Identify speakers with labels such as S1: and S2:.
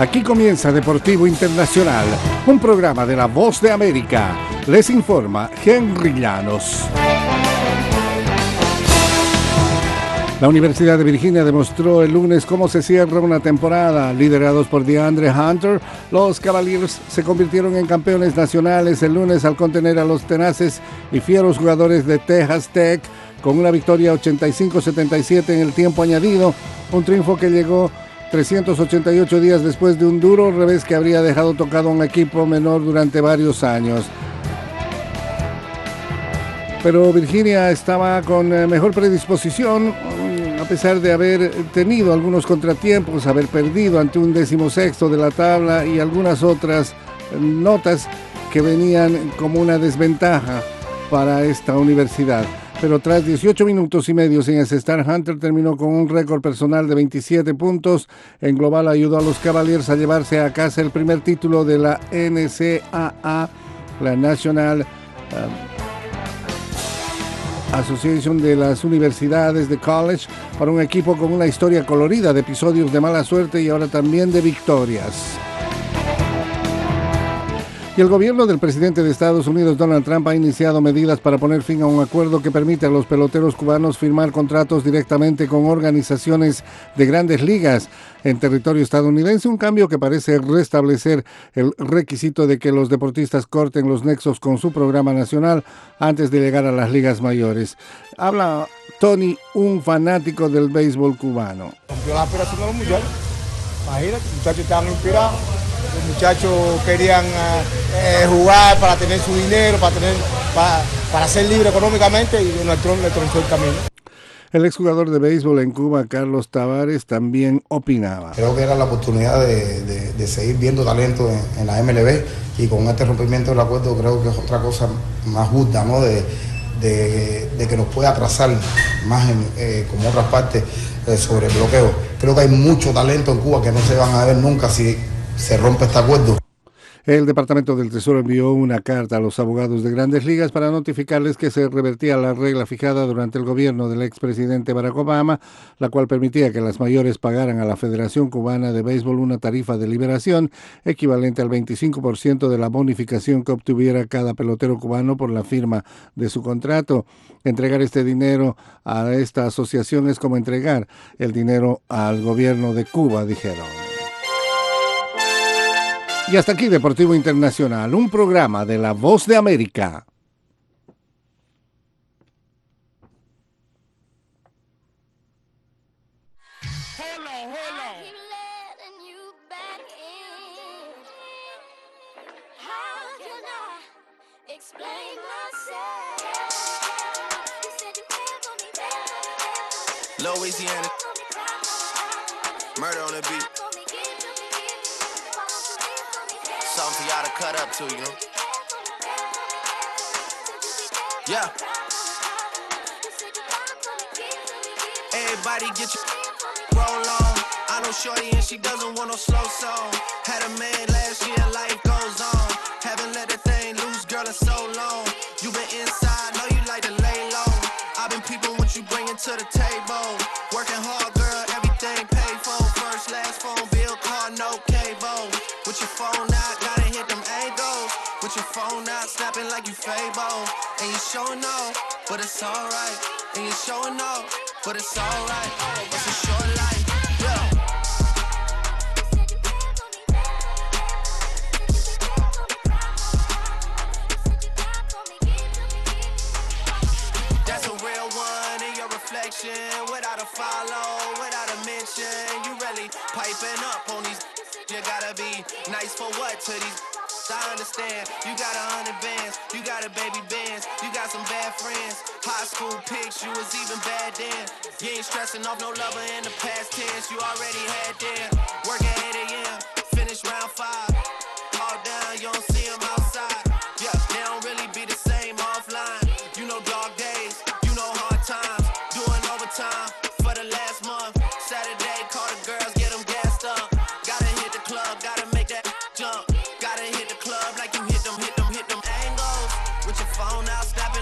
S1: Aquí comienza Deportivo Internacional, un programa de La Voz de América. Les informa Henry Llanos. La Universidad de Virginia demostró el lunes cómo se cierra una temporada. Liderados por DeAndre Hunter, los Cavaliers se convirtieron en campeones nacionales el lunes al contener a los tenaces y fieros jugadores de Texas Tech con una victoria 85-77 en el tiempo añadido, un triunfo que llegó 388 días después de un duro revés que habría dejado tocado a un equipo menor durante varios años. Pero Virginia estaba con mejor predisposición, a pesar de haber tenido algunos contratiempos, haber perdido ante un 16º de la tabla y algunas otras notas que venían como una desventaja para esta universidad. Pero tras 18 minutos y medio sin encestar, Hunter terminó con un récord personal de 27 puntos. En global ayudó a los Cavaliers a llevarse a casa el primer título de la NCAA, la National Association de las Universidades de College, para un equipo con una historia colorida de episodios de mala suerte y ahora también de victorias. Y el gobierno del presidente de Estados Unidos, Donald Trump, ha iniciado medidas para poner fin a un acuerdo que permite a los peloteros cubanos firmar contratos directamente con organizaciones de grandes ligas en territorio estadounidense, un cambio que parece restablecer el requisito de que los deportistas corten los nexos con su programa nacional antes de llegar a las ligas mayores. Habla Tony, un fanático del béisbol cubano.
S2: Cumplió la aspiración de los muchachos. Imagínate, los muchachos estaban inspirados. Los muchachos querían jugar para tener su dinero, para ser libre económicamente, y Donald Trump le tronchó el camino.
S1: El exjugador de béisbol en Cuba, Carlos Tavares, también opinaba.
S3: Creo que era la oportunidad de seguir viendo talento en la MLB, y con este rompimiento del acuerdo creo que es otra cosa más justa, ¿no? De que nos pueda atrasar más como otras partes sobre el bloqueo. Creo que hay mucho talento en Cuba que no se van a ver nunca si se rompe este acuerdo.
S1: El Departamento del Tesoro envió una carta a los abogados de Grandes Ligas para notificarles que se revertía la regla fijada durante el gobierno del expresidente Barack Obama, la cual permitía que las mayores pagaran a la Federación Cubana de Béisbol una tarifa de liberación equivalente al 25% de la bonificación que obtuviera cada pelotero cubano por la firma de su contrato. Entregar este dinero a esta asociación es como entregar el dinero al gobierno de Cuba, dijeron. Y hasta aquí Deportivo Internacional, un programa de La Voz de América.
S4: Louisiana, murder on the beat. Something for y'all to cut up to, you know? Yeah. Everybody get your roll on. I know shorty and she doesn't want no slow song. Had a man last year, life goes on. Haven't let the thing loose, girl, in so long. You been inside, know you like to lay low. I've been peeping what you bringing to the table. Working hard, girl, everything paid for. First, last phone bill, car, no cable. With your phone out, gotta hit them angles. With your phone out, snapping like you Fable. And you showing off, but it's alright. And you showing off, but it's alright. It's a short life, yeah. That's a real one in your reflection. Without a follow, without a mention. You really piping up on these. You gotta be nice for what to these. I understand, you got 100 bands, you got a baby bands, you got some bad friends. High school pics, you was even bad then. You ain't stressing off no lover in the past tense, you already had them. Work at 8 a.m., finish round 5, all down, you don't